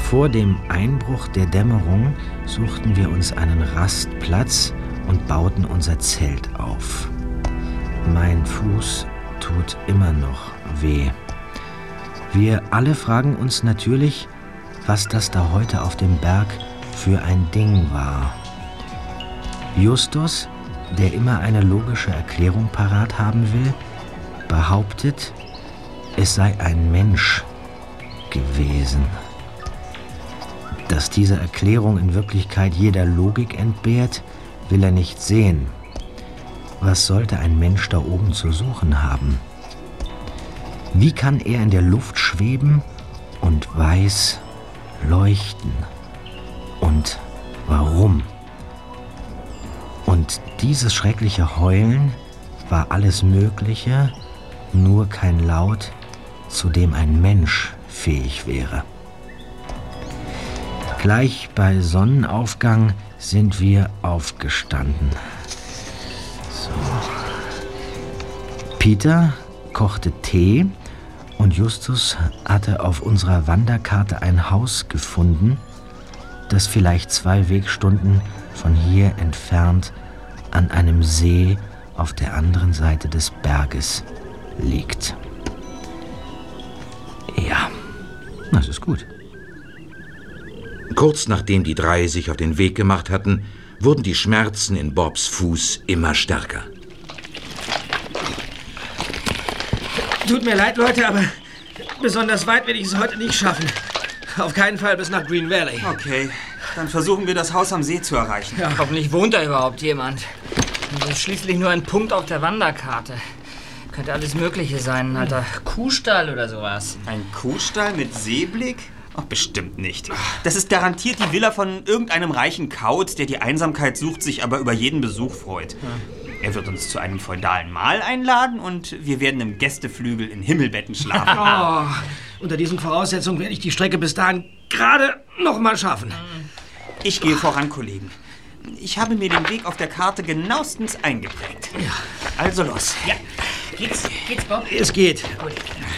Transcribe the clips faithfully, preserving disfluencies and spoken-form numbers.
Vor dem Einbruch der Dämmerung suchten wir uns einen Rastplatz und bauten unser Zelt auf. Mein Fuß tut immer noch weh. Wir alle fragen uns natürlich, was das da heute auf dem Berg für ein Ding war. Justus, der immer eine logische Erklärung parat haben will, behauptet, es sei ein Mensch gewesen. Dass diese Erklärung in Wirklichkeit jeder Logik entbehrt, will er nicht sehen. Was sollte ein Mensch da oben zu suchen haben? Wie kann er in der Luft schweben und weiß leuchten? Und warum? Und dieses schreckliche Heulen war alles Mögliche, nur kein Laut, zu dem ein Mensch fähig wäre. Gleich bei Sonnenaufgang sind wir aufgestanden. So. Peter kochte Tee und Justus hatte auf unserer Wanderkarte ein Haus gefunden, das vielleicht zwei Wegstunden von hier entfernt an einem See auf der anderen Seite des Berges liegt. Ja, das ist gut. Kurz nachdem die drei sich auf den Weg gemacht hatten, wurden die Schmerzen in Bobs Fuß immer stärker. Tut mir leid, Leute, aber besonders weit werde ich es heute nicht schaffen. Auf keinen Fall bis nach Green Valley. Okay, dann versuchen wir das Haus am See zu erreichen. Ja. Hoffentlich wohnt da überhaupt jemand. Das ist schließlich nur ein Punkt auf der Wanderkarte. Könnte alles Mögliche sein, ein alter Kuhstall oder sowas. Ein Kuhstall mit Seeblick? Ach, bestimmt nicht. Das ist garantiert die Villa von irgendeinem reichen Kaut, der die Einsamkeit sucht, sich aber über jeden Besuch freut. Ja. Er wird uns zu einem feudalen Mahl einladen und wir werden im Gästeflügel in Himmelbetten schlafen. Oh, unter diesen Voraussetzungen werde ich die Strecke bis dahin gerade noch mal schaffen. Ich gehe voran, Kollegen. Ich habe mir den Weg auf der Karte genauestens eingeprägt. Ja. Also los. Ja. Geht's? Geht's, Bob? Es geht. Gut.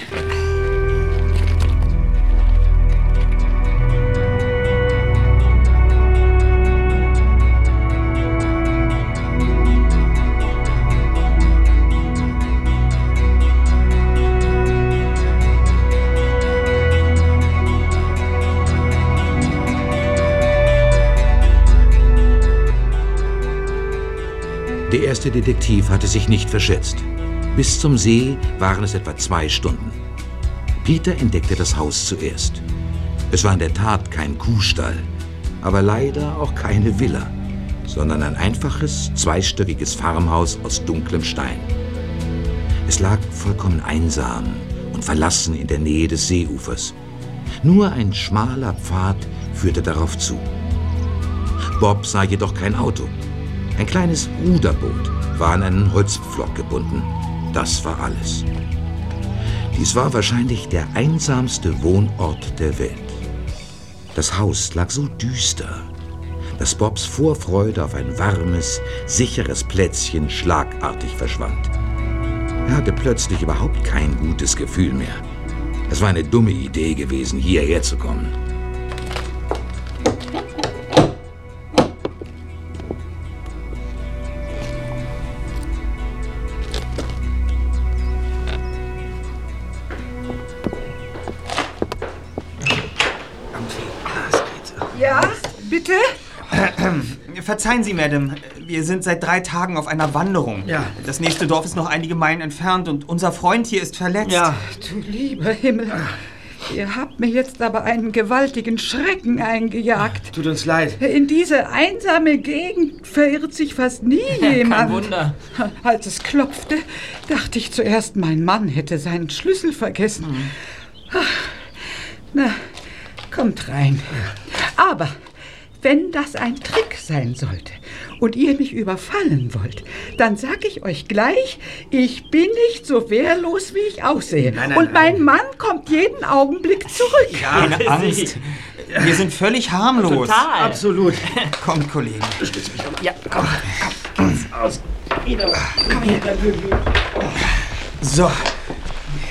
Der erste Detektiv hatte sich nicht verschätzt. Bis zum See waren es etwa zwei Stunden. Peter entdeckte das Haus zuerst. Es war in der Tat kein Kuhstall, aber leider auch keine Villa, sondern ein einfaches, zweistöckiges Farmhaus aus dunklem Stein. Es lag vollkommen einsam und verlassen in der Nähe des Seeufers. Nur ein schmaler Pfad führte darauf zu. Bob sah jedoch kein Auto. Ein kleines Ruderboot war an einen Holzpflock gebunden. Das war alles. Dies war wahrscheinlich der einsamste Wohnort der Welt. Das Haus lag so düster, dass Bobs Vorfreude auf ein warmes, sicheres Plätzchen schlagartig verschwand. Er hatte plötzlich überhaupt kein gutes Gefühl mehr. Es war eine dumme Idee gewesen, hierher zu kommen. Ja, bitte? Verzeihen Sie, Madame. Wir sind seit drei Tagen auf einer Wanderung. Ja. Das nächste Dorf ist noch einige Meilen entfernt und unser Freund hier ist verletzt. Ja. Du lieber Himmel. Ihr habt mir jetzt aber einen gewaltigen Schrecken eingejagt. Tut uns leid. In diese einsame Gegend verirrt sich fast nie jemand. Kein Wunder. Als es klopfte, dachte ich zuerst, mein Mann hätte seinen Schlüssel vergessen. Mhm. Na, kommt rein. Aber wenn das ein Trick sein sollte und ihr mich überfallen wollt, dann sag ich euch gleich, ich bin nicht so wehrlos, wie ich aussehe. Nein, nein, und mein nein. Mann kommt jeden Augenblick zurück. Keine Angst. Wir sind völlig harmlos. Total. Absolut. Kommt, Kollegen. Stütz mich um. Ja, komm. Komm. Aus. Komm her. So.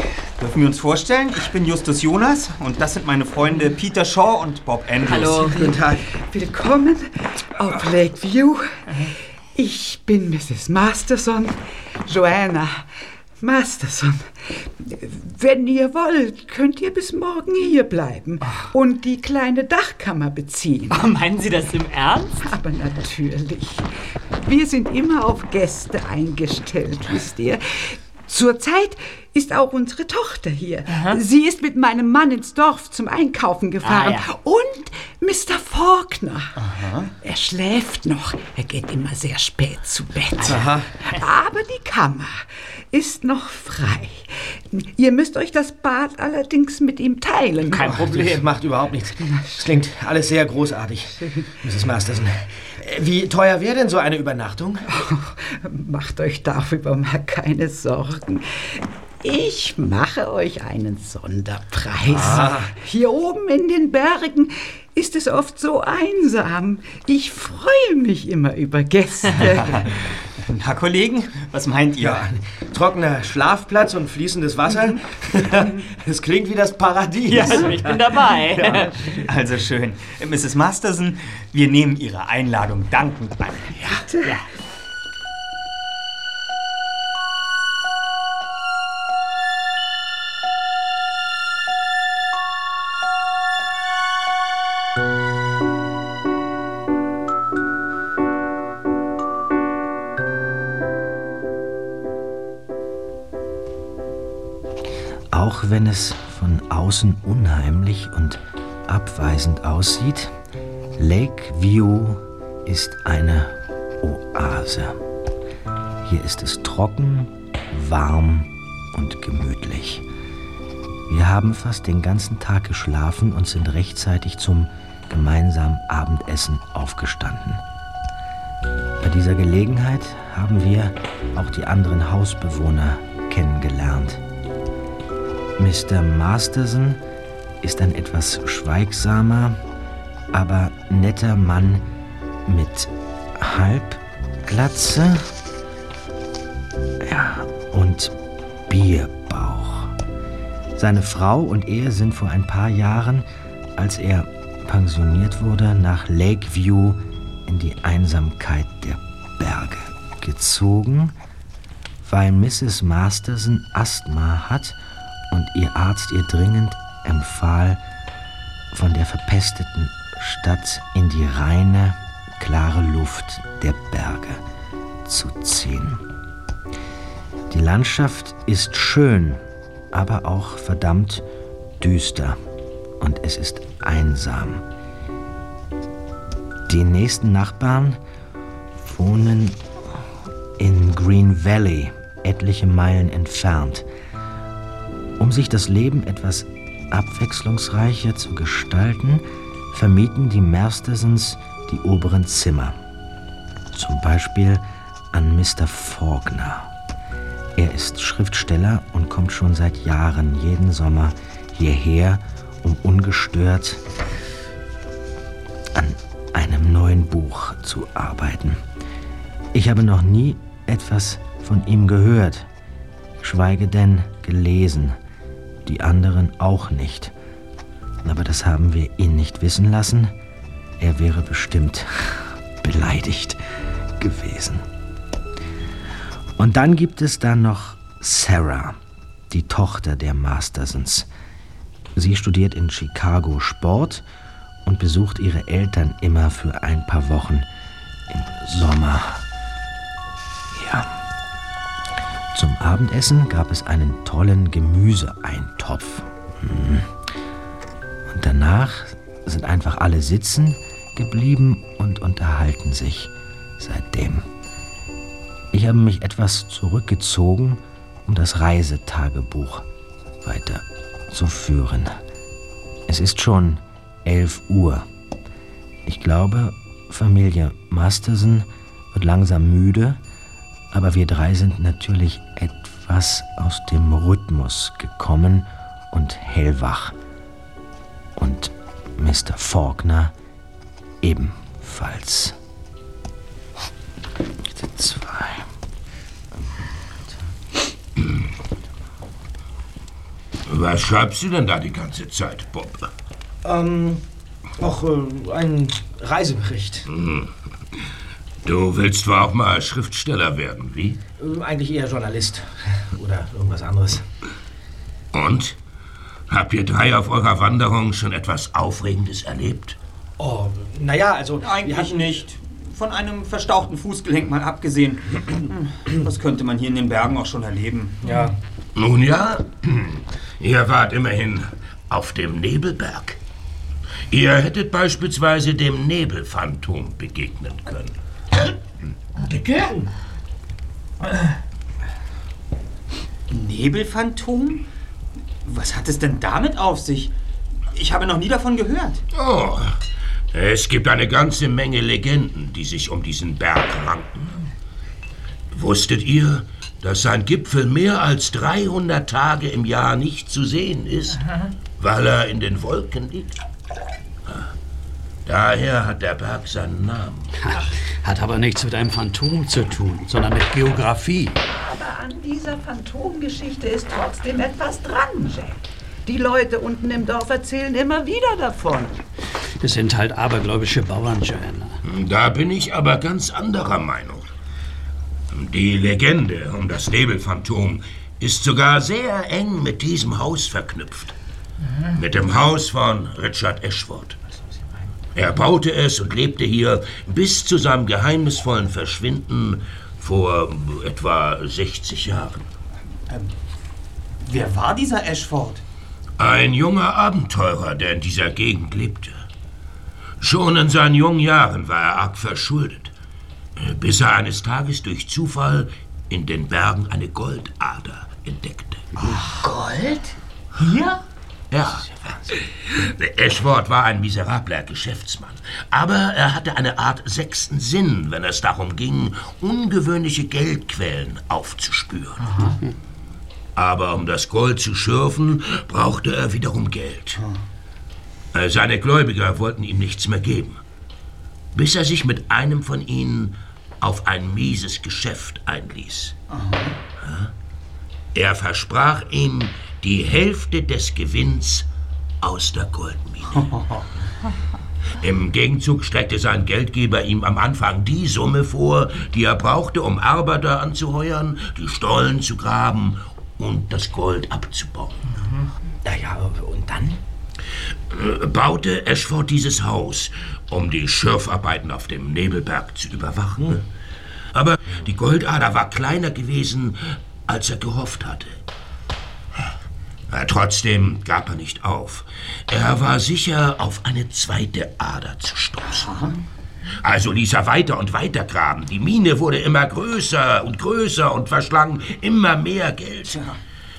Dürfen wir uns vorstellen? Ich bin Justus Jonas und das sind meine Freunde Peter Shaw und Bob Andrews. Hallo. Guten Tag. Willkommen auf Lakeview. Ich bin Misses Masterson, Joanna Masterson. Wenn ihr wollt, könnt ihr bis morgen hier bleiben und die kleine Dachkammer beziehen. Oh, meinen Sie das im Ernst? Aber natürlich. Wir sind immer auf Gäste eingestellt, wisst ihr. Zurzeit ist auch unsere Tochter hier. Aha. Sie ist mit meinem Mann ins Dorf zum Einkaufen gefahren. Ah, ja. Und Mister Faulkner. Aha. Er schläft noch. Er geht immer sehr spät zu Bett. Aha. Aber die Kammer ist noch frei. Ihr müsst euch das Bad allerdings mit ihm teilen. Kein Problem. Das macht überhaupt nichts. Das klingt alles sehr großartig, Misses Masterson. Wie teuer wäre denn so eine Übernachtung? Oh, macht euch darüber mal keine Sorgen. Ich mache euch einen Sonderpreis. Ah. Hier oben in den Bergen ist es oft so einsam. Ich freue mich immer über Gäste. Na, Kollegen, was meint ihr? Ja, ein trockener Schlafplatz und fließendes Wasser. Das klingt wie das Paradies. Ja, also ich bin dabei. Ja. Also schön. Misses Masterson, wir nehmen Ihre Einladung dankend an. Ja. Ja. Auch wenn es von außen unheimlich und abweisend aussieht, Lakeview ist eine Oase. Hier ist es trocken, warm und gemütlich. Wir haben fast den ganzen Tag geschlafen und sind rechtzeitig zum gemeinsamen Abendessen aufgestanden. Bei dieser Gelegenheit haben wir auch die anderen Hausbewohner kennengelernt. Mister Masterson ist ein etwas schweigsamer, aber netter Mann mit Halbglatze, ja, und Bierbauch. Seine Frau und er sind vor ein paar Jahren, als er pensioniert wurde, nach Lakeview in die Einsamkeit der Berge gezogen, weil Misses Masterson Asthma hat und ihr Arzt ihr dringend empfahl, von der verpesteten Stadt in die reine, klare Luft der Berge zu ziehen. Die Landschaft ist schön, aber auch verdammt düster und es ist einsam. Die nächsten Nachbarn wohnen in Green Valley, etliche Meilen entfernt. Um sich das Leben etwas abwechslungsreicher zu gestalten, vermieten die Mastersons die oberen Zimmer. Zum Beispiel an Mister Faulkner. Er ist Schriftsteller und kommt schon seit Jahren jeden Sommer hierher, um ungestört an einem neuen Buch zu arbeiten. Ich habe noch nie etwas von ihm gehört, geschweige denn gelesen. Die anderen auch nicht. Aber das haben wir ihn nicht wissen lassen. Er wäre bestimmt beleidigt gewesen. Und dann gibt es da noch Sarah, die Tochter der Mastersons. Sie studiert in Chicago Sport und besucht ihre Eltern immer für ein paar Wochen im Sommer. Ja. Zum Abendessen gab es einen tollen Gemüseeintopf. Und danach sind einfach alle sitzen geblieben und unterhalten sich seitdem. Ich habe mich etwas zurückgezogen, um das Reisetagebuch weiterzuführen. Es ist schon elf Uhr. Ich glaube, Familie Masterson wird langsam müde, aber wir drei sind natürlich etwas aus dem Rhythmus gekommen und hellwach. Und Mister Faulkner ebenfalls. Zwei. Was schreibst du denn da die ganze Zeit, Bob? Ähm, auch äh, ein Reisebericht. Hm. Du willst zwar auch mal Schriftsteller werden, wie? Äh, eigentlich eher Journalist. Oder irgendwas anderes. Und? Habt ihr drei auf eurer Wanderung schon etwas Aufregendes erlebt? Oh, naja, also... Eigentlich nicht. Von einem verstauchten Fußgelenk mal abgesehen. Das könnte man hier in den Bergen auch schon erleben. Ja. Nun ja, ihr wart immerhin auf dem Nebelberg. Ihr hättet beispielsweise dem Nebelphantom begegnen können. Dicke? Nebelphantom? Was hat es denn damit auf sich? Ich habe noch nie davon gehört. Oh, es gibt eine ganze Menge Legenden, die sich um diesen Berg ranken. Wusstet ihr, dass sein Gipfel mehr als dreihundert Tage im Jahr nicht zu sehen ist, Aha. weil er in den Wolken liegt? Daher hat der Berg seinen Namen. Hat aber nichts mit einem Phantom zu tun, sondern mit Geografie. Aber an dieser Phantomgeschichte ist trotzdem etwas dran, Jack. Die Leute unten im Dorf erzählen immer wieder davon. Das sind halt abergläubische Bauern, Joanna. Da bin ich aber ganz anderer Meinung. Die Legende um das Nebelphantom ist sogar sehr eng mit diesem Haus verknüpft. Mhm. Mit dem Haus von Richard Ashford. Er baute es und lebte hier bis zu seinem geheimnisvollen Verschwinden vor etwa sechzig Jahren. Ähm, wer war dieser Ashford? Ein junger Abenteurer, der in dieser Gegend lebte. Schon in seinen jungen Jahren war er arg verschuldet, bis er eines Tages durch Zufall in den Bergen eine Goldader entdeckte. Ach, Gold? Hier? Ja. Ashford war ein miserabler Geschäftsmann, aber er hatte eine Art sechsten Sinn, wenn es darum ging, ungewöhnliche Geldquellen aufzuspüren. Aha. Aber um das Gold zu schürfen, brauchte er wiederum Geld. Hm. Seine Gläubiger wollten ihm nichts mehr geben, bis er sich mit einem von ihnen auf ein mieses Geschäft einließ. Aha. Er versprach ihm die Hälfte des Gewinns aus der Goldmine. Im Gegenzug streckte sein Geldgeber ihm am Anfang die Summe vor, die er brauchte, um Arbeiter anzuheuern, die Stollen zu graben und das Gold abzubauen. Mhm. Naja, und dann? Baute Ashford dieses Haus, um die Schürfarbeiten auf dem Nebelberg zu überwachen. Mhm. Aber die Goldader war kleiner gewesen, als er gehofft hatte. Trotzdem gab er nicht auf. Er war sicher, auf eine zweite Ader zu stoßen. Also ließ er weiter und weiter graben. Die Mine wurde immer größer und größer und verschlang immer mehr Geld. Ja.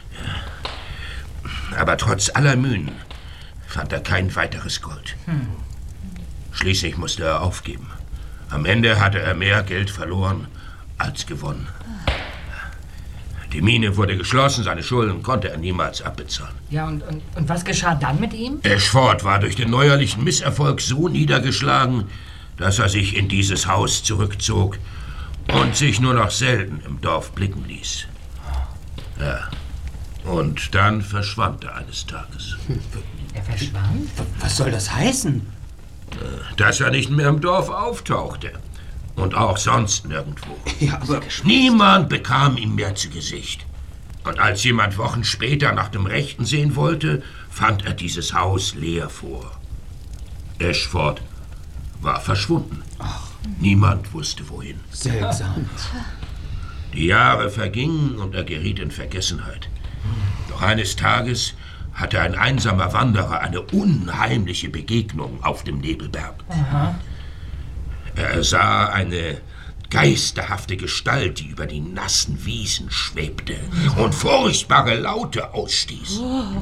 Aber trotz aller Mühen fand er kein weiteres Gold. Hm. Schließlich musste er aufgeben. Am Ende hatte er mehr Geld verloren als gewonnen. Die Mine wurde geschlossen, seine Schulden konnte er niemals abbezahlen. Ja, und, und, und was geschah dann mit ihm? Ashford war durch den neuerlichen Misserfolg so niedergeschlagen, dass er sich in dieses Haus zurückzog und sich nur noch selten im Dorf blicken ließ. Ja. Und dann verschwand er eines Tages. Er verschwand? Was soll das heißen? Dass er nicht mehr im Dorf auftauchte. Und auch sonst nirgendwo. Ja, aber niemand bekam ihm mehr zu Gesicht. Und als jemand Wochen später nach dem Rechten sehen wollte, fand er dieses Haus leer vor. Ashford war verschwunden. Ach. Niemand wusste, wohin. Seltsam. Die Jahre vergingen und er geriet in Vergessenheit. Doch eines Tages hatte ein einsamer Wanderer eine unheimliche Begegnung auf dem Nebelberg. Aha. Er sah eine geisterhafte Gestalt, die über die nassen Wiesen schwebte und furchtbare Laute ausstieß.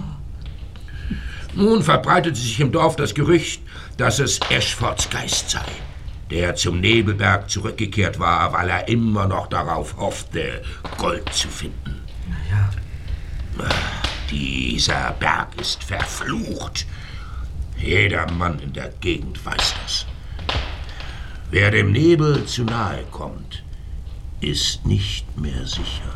Nun verbreitete sich im Dorf das Gerücht, dass es Ashfords Geist sei, der zum Nebelberg zurückgekehrt war, weil er immer noch darauf hoffte, Gold zu finden. Naja. Dieser Berg ist verflucht. Jeder Mann in der Gegend weiß das. Wer dem Nebel zu nahe kommt, ist nicht mehr sicher.